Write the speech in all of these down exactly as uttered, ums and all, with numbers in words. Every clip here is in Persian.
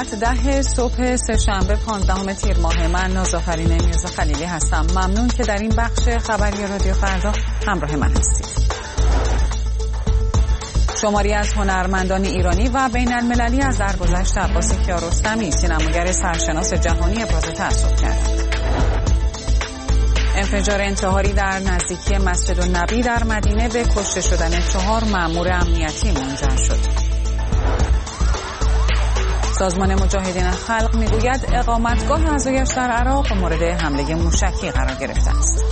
ساعت ده صبح سه‌شنبه پانزدهم تیر ماه. من نازآفرین میرزا خلیلی هستم. ممنون که در این بخش خبری رادیو فردا همراه من هستید. شماری از هنرمندان ایرانی و بین المللی از درگذشت عباس کیارستمی سینماگر سرشناس جهانی ابراز تأسف کردند. انفجار انتحاری در نزدیکی مسجد النبی در مدینه به کشته شدن چهار مأمور امنیتی منجر شد. سازمان مجاهدین خلق میگوید اقامتگاه اعضایش در عراق مورد حمله موشکی قرار گرفته است.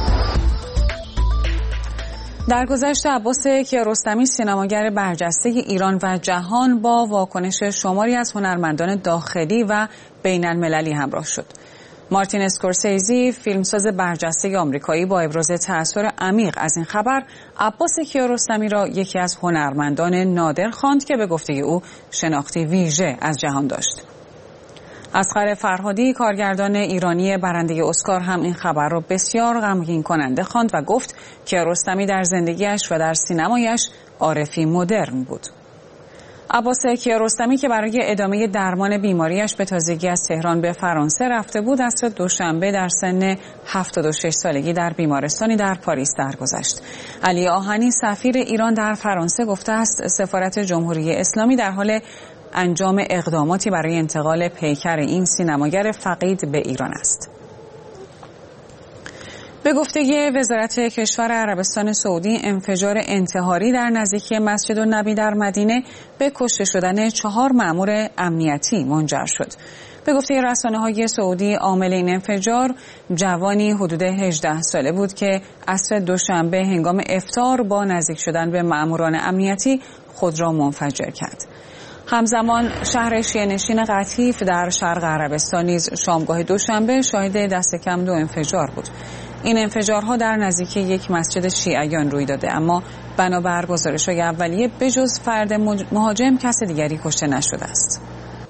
درگذشت عباس کیارستمی سینماگر برجسته ایران و جهان با واکنش شماری از هنرمندان داخلی و بین المللی همراه شد. مارتین اسکورسیزی، فیلمساز برجسته آمریکایی، با ابراز تأثیر عمیق از این خبر عباس کیارستمی را یکی از هنرمندان نادر خواند که به گفته او شناختی ویژه از جهان داشت. اصغر فرهادی، کارگردان ایرانی برنده اسکار، هم این خبر را بسیار غمگین کننده خواند و گفت کیارستمی در زندگیش و در سینمایش عارفی مدرن بود. عباس کیارستمی که برای ادامه درمان بیماریش به تازگی از تهران به فرانسه رفته بود، از دوشنبه در سن هفتاد و شش سالگی در بیمارستانی در پاریس درگذشت. علی آهنی، سفیر ایران در فرانسه، گفته است سفارت جمهوری اسلامی در حال انجام اقداماتی برای انتقال پیکر این سینماگر فقید به ایران است. به گفته وزارت کشور عربستان سعودی، انفجار انتحاری در نزدیکی مسجد النبی در مدینه به کشته شدن چهار مأمور امنیتی منجر شد. به گفته رسانه‌های سعودی، عامل این انفجار جوانی حدود هجده ساله بود که عصر دوشنبه هنگام افطار با نزدیک شدن به مأموران امنیتی خود را منفجر کرد. همزمان شهر شیعه‌نشین قطیف در شرق عربستان نیز شامگاه دوشنبه شاهد دست کم دو انفجار بود. این انفجارها در نزدیکی یک مسجد شیعیان روی داده، اما بنابر گزارش‌های اولیه بجز فرد مهاجم کس دیگری کشته نشده است.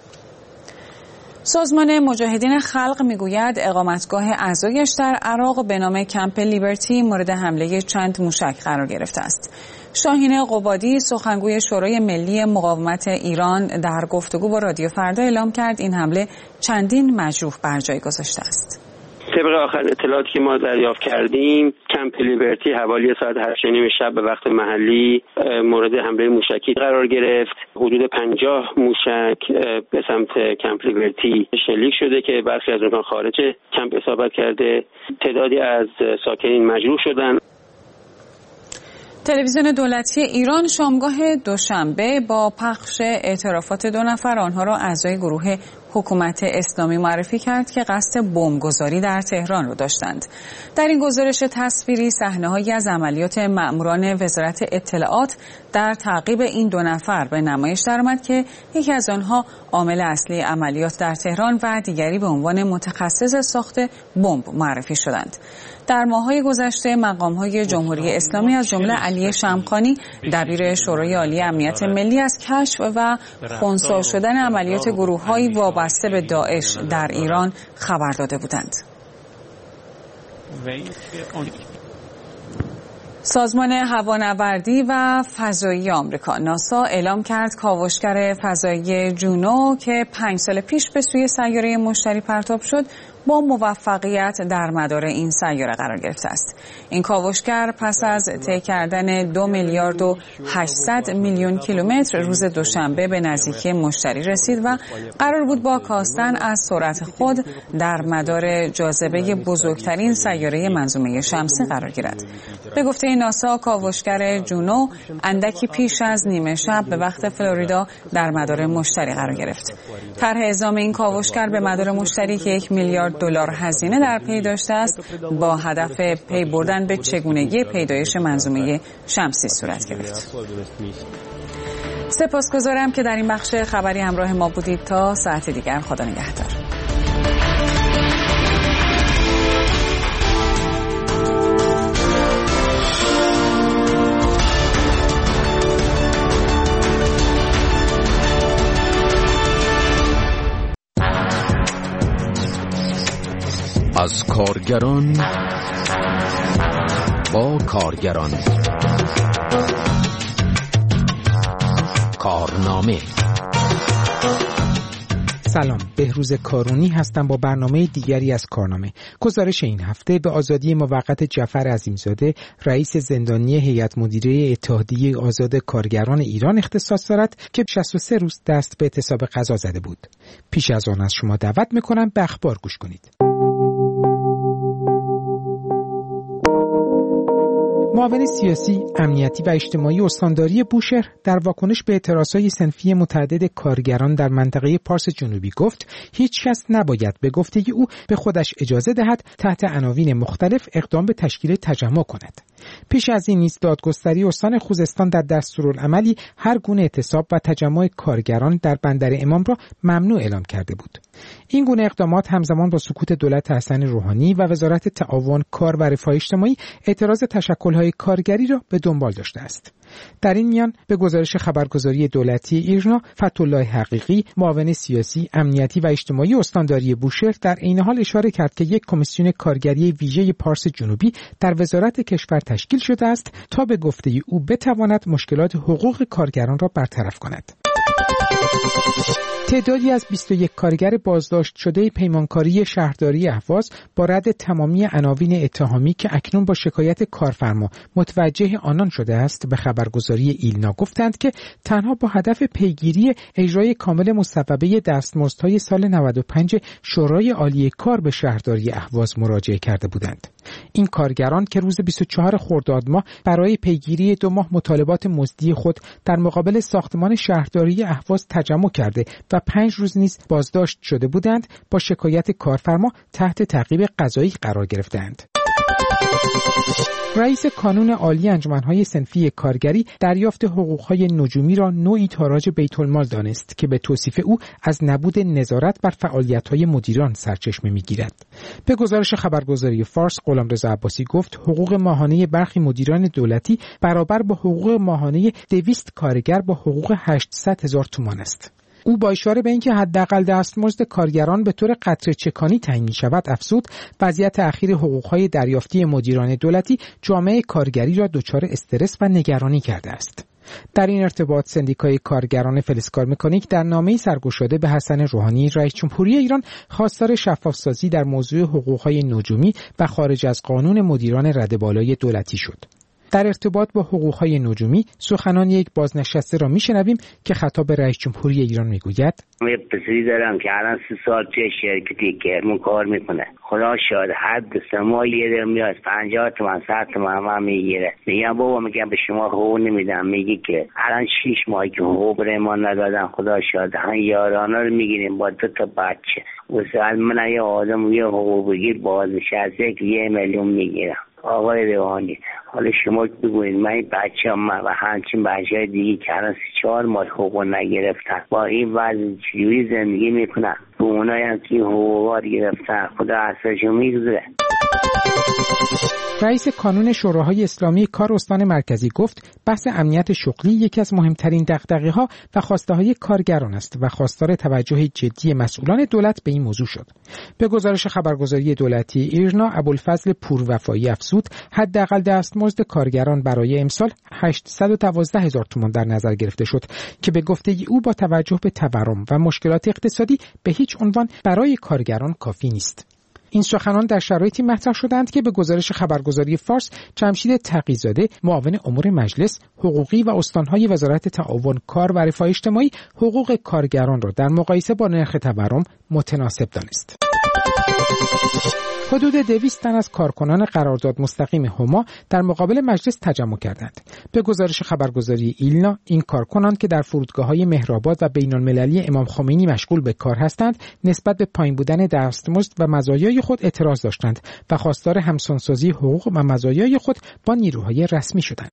سازمان مجاهدین خلق میگوید اقامتگاه اعضایش در عراق به نام کمپ لیبرتی مورد حمله چند موشک قرار گرفته است. شاهین قبادی، سخنگوی شورای ملی مقاومت ایران، در گفتگو با رادیو فردا اعلام کرد این حمله چندین مجروح بر جای گذاشته است. طبق آخر اطلاعاتی که ما دریافت کردیم، کمپ لیبرتی حوالی ساعت هشت و نیم شب به وقت محلی مورد حمله موشکی قرار گرفت. حدود پنجاه موشک به سمت کمپ لیبرتی شلیک شده که برخی از اونها خارج کمپ اصابت کرده. تعدادی از ساکنین مجروح شدند. تلویزیون دولتی ایران شامگاه دوشنبه با پخش اعترافات دو نفر آنها را اعضای گروه حکومت اسلامی معرفی کرد که قصد بمبگذاری در تهران را داشتند. در این گزارش تصویری صحنه‌هایی از عملیات مأموران وزارت اطلاعات در تعقیب این دو نفر به نمایش درآمد که یکی از آنها عامل اصلی عملیات در تهران و دیگری به عنوان متخصص ساخت بمب معرفی شدند. در ماه‌های گذشته مقام‌های جمهوری اسلامی از جمله علی شمخانی، دبیر شورای عالی امنیت ملی، از کشف و خنثی شدن عملیات گروه‌های وابسته به داعش در ایران خبر داده بودند. سازمان هوانوردی و فضایی آمریکا ناسا اعلام کرد کاوشگر فضایی جونو که پنج سال پیش به سوی سیاره مشتری پرتاب شد با موفقیت در مدار این سیاره قرار گرفته است. این کاوشگر پس از طی کردن دو میلیارد و هشتصد میلیون کیلومتر روز دوشنبه به نزدیکی مشتری رسید و قرار بود با کاستن از سرعت خود در مدار جاذبه بزرگترین سیاره منظومه شمسی قرار گیرد. به گفته ناسا، کاوشگر جونو اندکی پیش از نیمه شب به وقت فلوریدا در مدار مشتری قرار گرفت. طرح اعزام این کاوشگر به مدار مشتری که یک میلیارد دلار هزینه در پی داشته است، با هدف پی بردن به چگونگی پیدایش منظومه شمسی صورت گرفت. سپاسگزارم که در این بخش خبری همراه ما بودید. تا ساعت دیگر، خدا نگهدار. از کارگران با کارگران، کارنامه سلام، بهروز کارونی هستم با برنامه دیگری از کارنامه. گزارش این هفته به آزادی موقت جعفر عظیمزاده، رئیس زندانی هیئت مدیره اتحادیه آزاد کارگران ایران اختصاص دارد که شصت و سه روز دست به اعتصاب قضا زده بود. پیش از آن از شما دعوت میکنم به اخبار گوش کنید. معاون سیاسی، امنیتی و اجتماعی استانداری بوشهر در واکنش به اعتراضهای صنفی متعدد کارگران در منطقه پارس جنوبی گفت هیچ کس نباید به گفته او به خودش اجازه دهد تحت عناوین مختلف اقدام به تشکیل تجمع کند. پیش از این نیز دادگستری استان خوزستان در دستورالعملی هر گونه اعتصاب و تجمع کارگران در بندر امام را ممنوع اعلام کرده بود. این گونه اقدامات همزمان با سکوت دولت حسن روحانی و وزارت تعاون، کار و رفاه اجتماعی اعتراض تشکل‌های کارگری را به دنبال داشته است. در این میان به گزارش خبرگزاری دولتی ایرنا، فتح‌الله حقیقی، معاون سیاسی، امنیتی و اجتماعی استانداری بوشهر در عین حال اشاره کرد که یک کمیسیون کارگری ویژه پارس جنوبی در وزارت کشور تشکیل شده است تا به گفته او بتواند مشکلات حقوق کارگران را برطرف کند. تعدادی از بیست و یک کارگر بازداشت شده پیمانکاری شهرداری اهواز با رد تمامی عناوین اتهامی که اکنون با شکایت کارفرما متوجه آنان شده است به خبرگزاری ایلنا گفتند که تنها با هدف پیگیری اجرای کامل مصوبه دستمزدهای سال نود و پنج شورای عالی کار به شهرداری اهواز مراجعه کرده بودند. این کارگران که روز بیست و چهارم خرداد ماه برای پیگیری دو ماه مطالبات مزدی خود در مقابل ساختمان شهرداری اهواز تجمع کرده و پنج روز نیز بازداشت شده بودند، با شکایت کارفرما تحت تعقیب قضایی قرار گرفتند. رئیس کانون عالی انجمن‌های صنفی کارگری دریافت حقوق‌های نجومی را نوعی تاراج بیت‌المال دانست که به توصیف او از نبود نظارت بر فعالیت‌های مدیران سرچشمه می‌گیرد. به گزارش خبرگزاری فارس، غلامرضا عباسی گفت حقوق ماهانه برخی مدیران دولتی برابر با حقوق ماهانه دویست کارگر با حقوق هشتصد هزار تومان است. او با اشاره به اینکه حداقل دستمزد کارگران به طور قطره چکانی تعیین می‌شود افزود اخیر اخیر حقوق‌های دریافتی مدیران دولتی جامعه کارگری را دچار استرس و نگرانی کرده است. در این ارتباط سندیکای کارگران فلزکار مکانیک در نامه‌ای سرگشاده به حسن روحانی رئیس جمهوری ایران خواستار شفاف‌سازی در موضوع حقوق‌های نجومی و خارج از قانون مدیران رده بالای دولتی شد. در ارتباط با حقوق‌های نجومی سخنان یک بازنشسته را میشنویم که خطاب رئیس جمهوری ایران میگوید: من یه پسری دارم که الان سی سال توی شرکتی کرمون کار میکنه. خدا شاید حد سما یه در میاد پنجاه تومن صد تومن هم میگیره. میگم بابا، میگم به شما حقوق نمیدم. میگی که الان شیش ماهی که حقوق به ما ندادن. خدا شاید هم یارانا رو میگیریم با دو تا بچه. واسه من یه آدم یه حقوق بگیر بازنشسته که یه میلیون میگیرم. آقای روحانی، حالا شما بگوید من این بچه هم و همچین بچه های دیگه که الان سی چهار ماه حقوق نگرفتن با این وضع چجوری زندگی میکنن؟ به اونایی هم که حقوقات گرفتن خدا اصلشو میگذره. رئیس کانون شوراهای اسلامی کار استان مرکزی گفت بحث امنیت شغلی یکی از مهمترین دغدغه‌ها و خواسته‌های کارگران است و خواستار توجه جدی مسئولان دولت به این موضوع شد. به گزارش خبرگزاری دولتی ایرنا، ابوالفضل پوروفایی افزود حداقل دستمزد کارگران برای امسال هشتصد و دوازده هزار تومان در نظر گرفته شد که به گفته او با توجه به تورم و مشکلات اقتصادی به هیچ عنوان برای کارگران کافی نیست. این سخنان در شرایطی مطرح شدند که به گزارش خبرگزاری فارس، جمشید تقی‌زاده، معاون امور مجلس، حقوقی و استانهای وزارت تعاون، کار و رفاه اجتماعی حقوق کارگران را در مقایسه با نرخ تورم متناسب دانست. حدود دویست تن از کارکنان قرارداد مستقیم هما در مقابل مجلس تجمع کردند. به گزارش خبرگزاری ایلنا، این کارکنان که در فرودگاه‌های مهرآباد و بین‌المللی امام خمینی مشغول به کار هستند، نسبت به پایین بودن دستمزد و مزایای خود اعتراض داشتند و خواستار همسانسازی حقوق و مزایای خود با نیروهای رسمی شدند.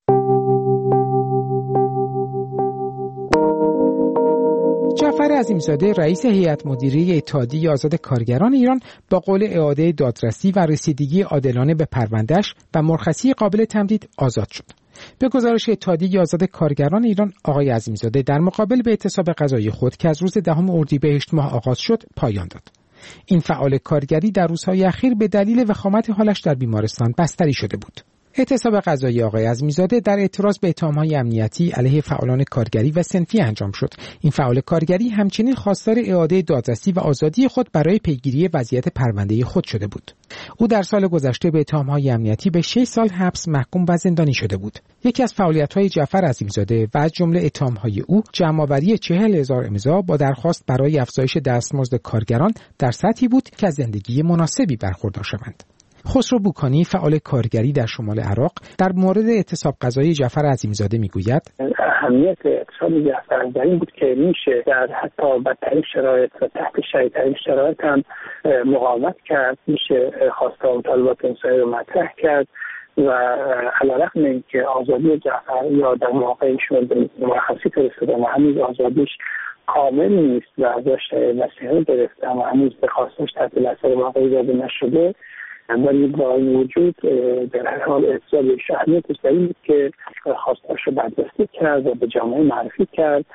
جعفر عظیمزاده، رئیس هیئت مدیره اتحادیه آزاد کارگران ایران، با قول اعاده دادرسی و رسیدگی عادلانه به پرونده‌اش و مرخصی قابل تمدید آزاد شد. به گزارش اتحادیه آزاد کارگران ایران، آقای عظیمزاده در مقابل به اعتصاب قضایی خود که از روز دهم اردیبهشت ماه آغاز شد پایان داد. این فعال کارگری در روزهای اخیر به دلیل وخامت حالش در بیمارستان بستری شده بود. اعتصاب غذایی آقای عظیمی‌زاده در اعتراض به اتهام‌های امنیتی علیه فعالان کارگری و صنفی انجام شد. این فعال کارگری همچنین خواستار اعاده دادرسی و آزادی خود برای پیگیری وضعیت پرونده خود شده بود. او در سال گذشته به اتهام‌های امنیتی به شش سال حبس محکوم و زندانی شده بود. یکی از فعالیت‌های جعفر عظیمی‌زاده و از جمله اتهام‌های او جمع‌آوری چهل هزار امضا با درخواست برای افزایش دستمزد کارگران در سطحی بود که از زندگی مناسبی برخوردار شوند. خسرو بوکانی فعال کارگری در شمال عراق در مورد اعتصاب غذایی جعفر عظیمی‌زاده میگوید اهمیت اعتصاب جعفر در این بود که میشه در حتی بدترین شرایط و تحت شدیدترین شرایط هم مقاومت کرد، میشه خواستار و مطالبات انسانی رو مطرح کرد و علیرغم اینکه آزادی جعفر یا در واقع ایشون به مرخصی فرستادن و هنوز آزادیش کامل نیست و ازش نصیحت گرفته اما هنوز به خواستش تحت تاثیر واقعی داده نشده، ولی با این وجود در هر حال اعتصاب اهمیتش در این بود که خواستاش رو بررسی کرد و به جامعه معرفی کرد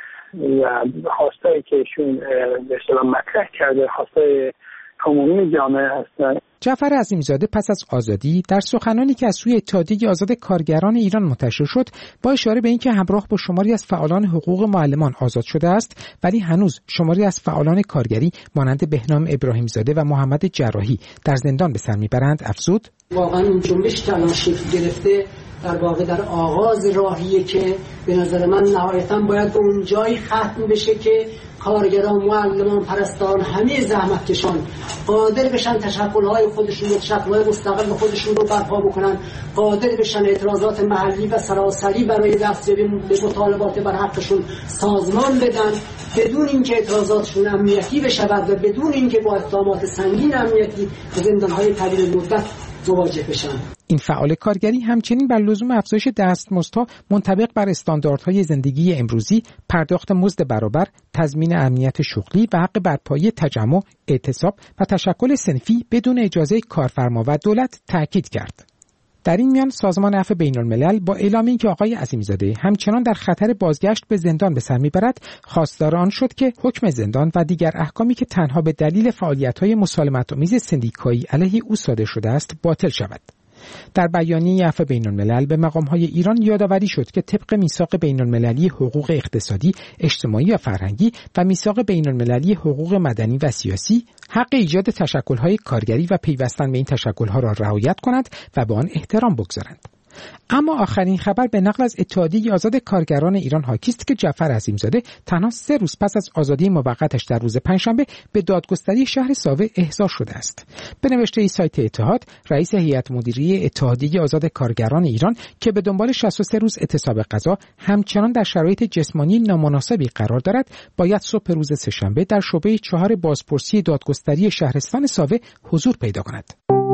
و خواستایی که ایشون به اصطلاح مطرح کرده خواستای عمومی جامعه هستند. جعفر عظیمی‌زاده پس از آزادی در سخنانی که از سوی اتحادیه آزاد کارگران ایران منتشر شد با اشاره به اینکه همراه با شماری از فعالان حقوق معلمان آزاد شده است، ولی هنوز شماری از فعالان کارگری مانند بهنام ابراهیم‌زاده و محمد جراحی در زندان به سر میبرند، افزود واقعا این جنبش که الان شکل گرفته در واقع در آغاز راهیه که به نظر من نهایتاً باید به اون جایی ختم بشه که کارگران، معلمان، پرستاران، همه زحمتکشان قادر بشن تشکل‌های خودشون رو، تشکل‌های مستقل به خودشون رو برپا بکنن، قادر بشن اعتراضات محلی و سراسری برای دستیابی به مطالبات بر حقشون سازمان بدن بدون اینکه اعتراضاتشون امنیتی بشود و بدون اینکه با اقدامات سنگین امنیتی به زندان‌های طویل مدت مواجه بشن. این فعال کارگری همچنین بر لزوم افزایش دستمزدها منطبق بر استانداردهای زندگی امروزی، پرداخت مزد برابر، تضمین امنیت شغلی و حق برپایی تجمع، اعتصاب و تشکل صنفی بدون اجازه کارفرما و دولت تاکید کرد. در این میان سازمان عفو بین‌الملل با اعلام اینکه آقای عظیمی‌زاده همچنان در خطر بازگشت به زندان به سر میبرد، خواستار آن شد که حکم زندان و دیگر احکامی که تنها به دلیل فعالیت‌های مسالمت‌آمیز سندیکایی علیه او صادر شده است باطل شود. در بیانیه عفو بین‌الملل به مقام‌های ایران یادآوری شد که طبق میثاق بین‌المللی حقوق اقتصادی، اجتماعی و فرهنگی و میثاق بین‌المللی حقوق مدنی و سیاسی، حق ایجاد تشکل‌های کارگری و پیوستن به این تشکل‌ها را رعایت کنند و به آن احترام بگذارند. اما آخرین خبر به نقل از اتحادیه آزاد کارگران ایران حاکی است که جعفر عظیمی‌زاده تنها سه روز پس از آزادی موقتش در روز پنجشنبه به دادگستری شهر ساوه احضار شده است. به نوشته سایت اتحاد، رئیس هیئت مدیره اتحادیه آزاد کارگران ایران که به دنبال شصت و سه روز اعتصاب غذا همچنان در شرایط جسمانی نامناسبی قرار دارد، باید صبح روز سه‌شنبه در شعبه چهار بازپرسی دادگستری شهرستان ساوه حضور پیدا کند.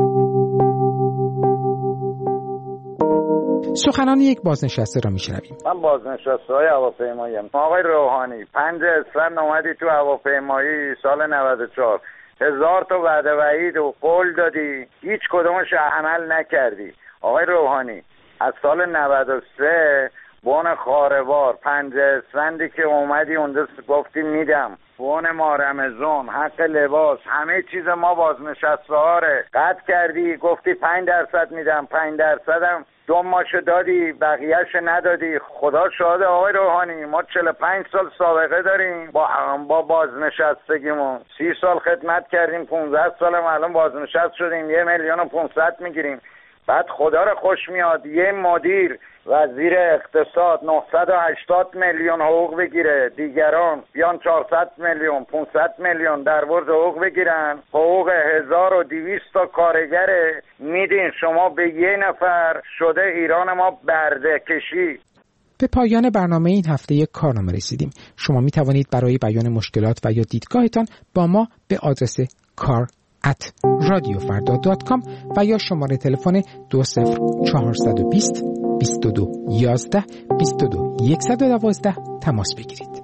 سخنان یک بازنشسته را میشنویم. من بازنشسته های هواپیمایی ام. آقای روحانی، پنج اسفند اومدی تو هواپیمایی سال نود و چهار، هزار تا وعده وعید و قول دادی، هیچ کدومش عمل نکردی. آقای روحانی، از سال نود و سه بون خاروار پنج اسفندی که اومدی اونجا گفتی میدم، بون ما رمزون، حق لباس، همه چیز ما بازنشسته ها ره قطع کردی، گفتی پنج درصد میدم، پنج درصدم دو ماشو دادی، بقیهش ندادی. خدا شاهد آقای روحانی، ما چهل و پنج سال سابقه داریم با با بازنشستگیمون، سی سال خدمت کردیم، پانزده سالم الان بازنشست شدیم، یه میلیون و پونصد میگیریم. بعد خدا رو خوش میاد یه مدیر وزیر اقتصاد نهصد و هشتاد میلیون حقوق بگیره، دیگران بیان چهارصد میلیون پانصد میلیون در ورد حقوق بگیرن، حقوق هزار و دویست تا کارگره میدین شما به یه نفر. شده ایران ما برده کشی. به پایان برنامه این هفته کارنامه رسیدیم. شما می توانید برای بیان مشکلات و یا دیدگاهتان با ما به آدرس کار ات رادیو فردا دات کام و یا شماره تلفن دو صفر چهارصد و بیست بیست و دو یازده بیست و دو صد و دوازده تماس بگیرید.